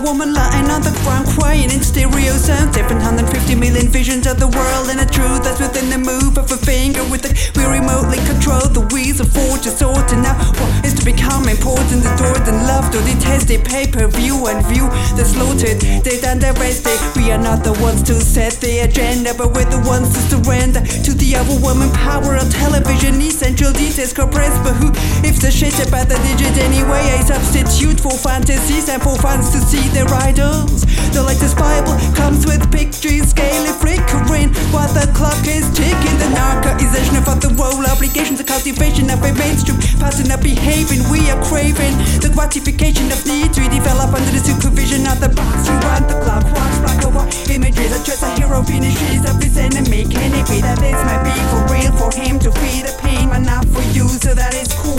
woman lying on the ground crying in stereo sound. 750 million visions of the world, and the truth that's within the move of a finger with it. We remotely control the wheels of fortune sorting out what is to become important, adored and loved or detested. Pay-per-view and view the slaughtered, they underestimate. We are not the ones to set the agenda, but we're the ones to surrender to the overwhelming power of television. Essential details compressed, but who if the shit about the digit anyway? A substitute for fantasies and for fans to see their idols. The latest Bible comes with pictures scaling, flickering while the clock is ticking. The narcization of the role, obligations, the cultivation of a mainstream pattern of behaving. We are craving the gratification of needs we develop under the supervision of the boss. You run the clock, watch black or white imagery that just a hero finishes of his enemy. Can it be that this might be for real for him to feel the pain, but not for you, so that is cool.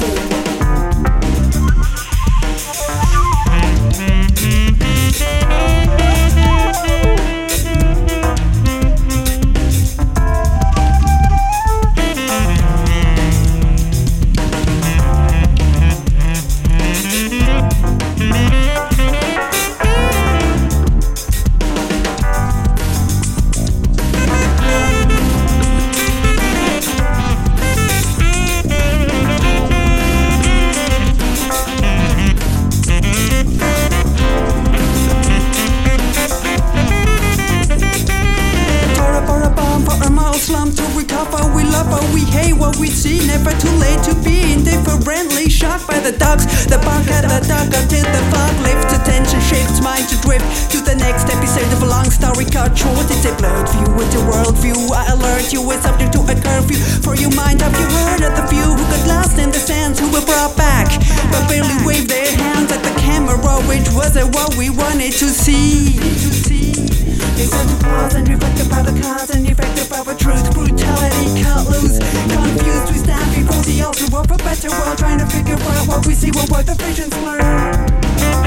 To recover, we love what we hate, what we see. Never too late to be indifferently shocked by the dogs, the bark at the dog until the fog lifts. Attention shifts, mind to drift to the next episode of a long story cut short. It's a blurred view, it's a worldview. I alert you, it's subject to a curfew. For your mind, have you heard of the few who got lost in the sands, who were brought back but barely waved their hands at the camera, which wasn't what we wanted to see. It's time to pause and reflect about the cause and effect of our truth. Brutality cut loose, confused. We stand before the altar of a better world, trying to figure out what we see when what the visions blur.